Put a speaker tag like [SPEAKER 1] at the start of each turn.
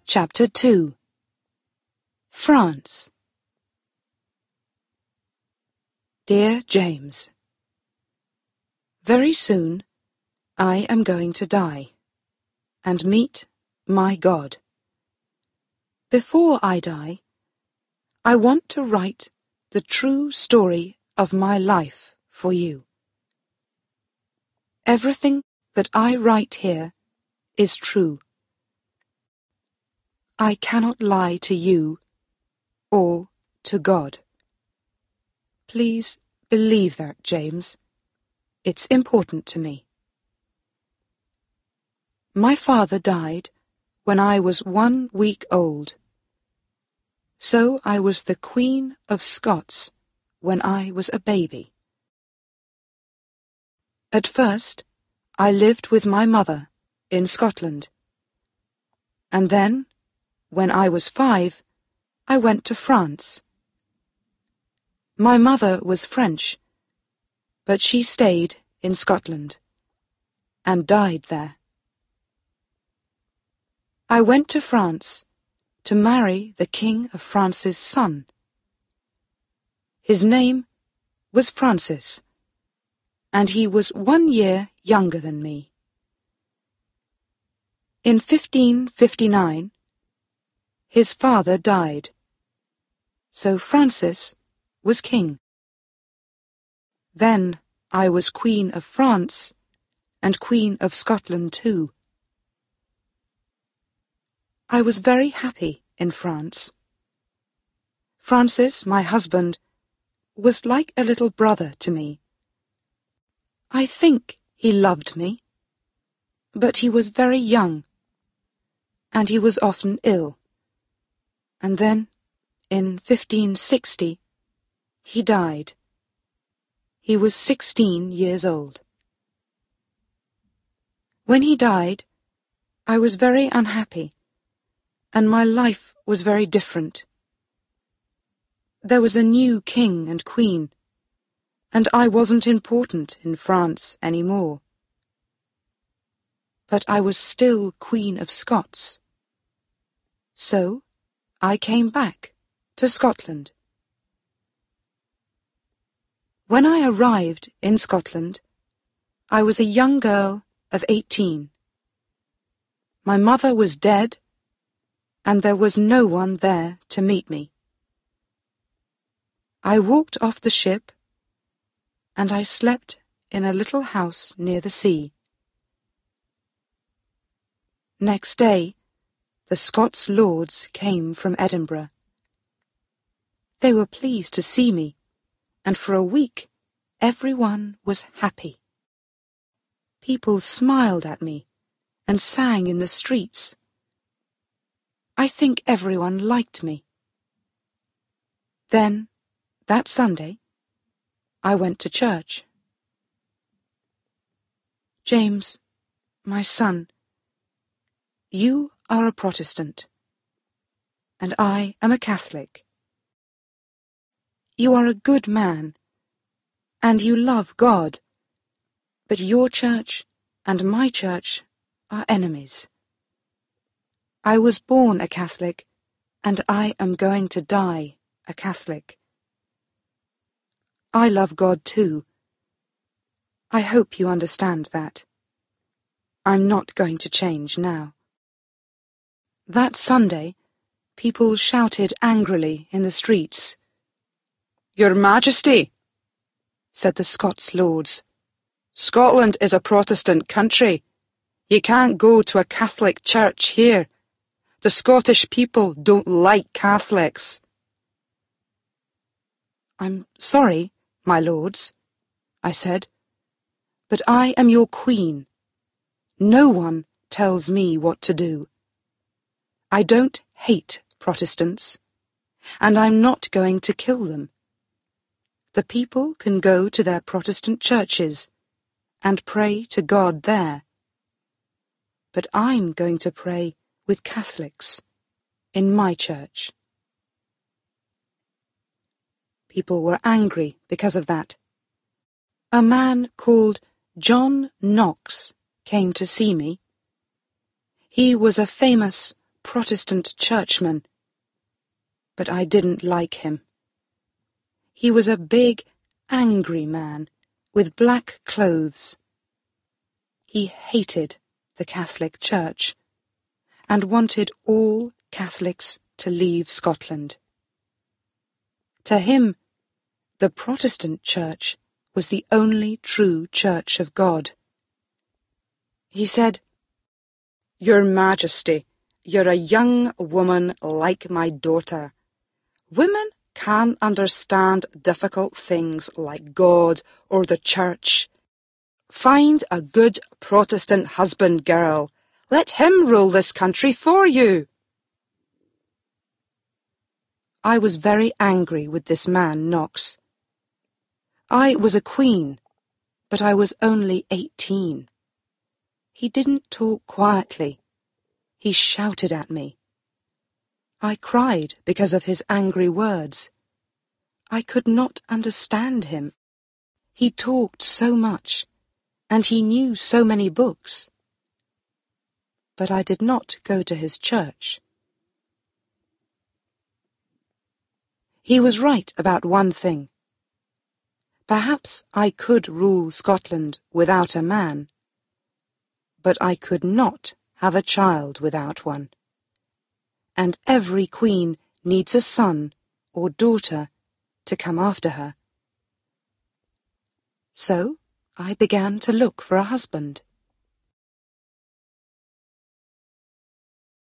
[SPEAKER 1] Chapter 2. France. Dear James, very soon I am going to die and meet my God. Before I die, I want to write the true story of my life for you. Everything that I write here is true. I cannot lie to you or to God. Please believe that, James. It's important to me. My father died when I was 1 week old, so I was the Queen of Scots when I was a baby. At first, I lived with my mother in Scotland, and then, when I was 5, I went to France. My mother was French, but she stayed in Scotland and died there. I went to France to marry the King of France's son. His name was Francis, and he was 1 year younger than me. In 1559, his father died, so Francis was king. Then I was Queen of France and Queen of Scotland too. I was very happy in France. Francis, my husband, was like a little brother to me. I think he loved me, but he was very young, and he was often ill. And then, in 1560, he died. He was 16 years old. When he died, I was very unhappy, and my life was very different. There was a new king and queen, and I wasn't important in France anymore. But I was still Queen of Scots. So I came back to Scotland. When I arrived in Scotland, I was a young girl of 18. My mother was dead, and there was no one there to meet me. I walked off the ship, and I slept in a little house near the sea. Next day, the Scots lords came from Edinburgh. They were pleased to see me, and for a week everyone was happy. People smiled at me and sang in the streets. I think everyone liked me. Then, that Sunday, I went to church. James, my son, you are a Protestant, and I am a Catholic. You are a good man, and you love God, but your church and my church are enemies. I was born a Catholic, and I am going to die a Catholic. I love God too. I hope you understand that. I'm not going to change now. That Sunday, people shouted angrily in the streets. "Your Majesty," said the Scots lords, "Scotland is a Protestant country. You can't go to a Catholic church here. The Scottish people don't like Catholics." "I'm sorry, my lords," I said, "but I am your queen. No one tells me what to do. I don't hate Protestants, and I'm not going to kill them. The people can go to their Protestant churches and pray to God there. But I'm going to pray with Catholics in my church." People were angry because of that. A man called John Knox came to see me. He was a famous Protestant churchman, but I didn't like him. He was a big, angry man with black clothes. He hated the Catholic Church and wanted all Catholics to leave Scotland. To him, the Protestant Church was the only true Church of God. He said, "Your Majesty, you're a young woman like my daughter. Women can't understand difficult things like God or the Church. Find a good Protestant husband, girl. Let him rule this country for you." I was very angry with this man, Knox. I was a queen, but I was only 18. He didn't talk quietly. He shouted at me. I cried because of his angry words. I could not understand him. He talked so much, and he knew so many books. But I did not go to his church. He was right about one thing. Perhaps I could rule Scotland without a man, but I could not have a child without one. And every queen needs a son or daughter to come after her. So I began to look for a husband.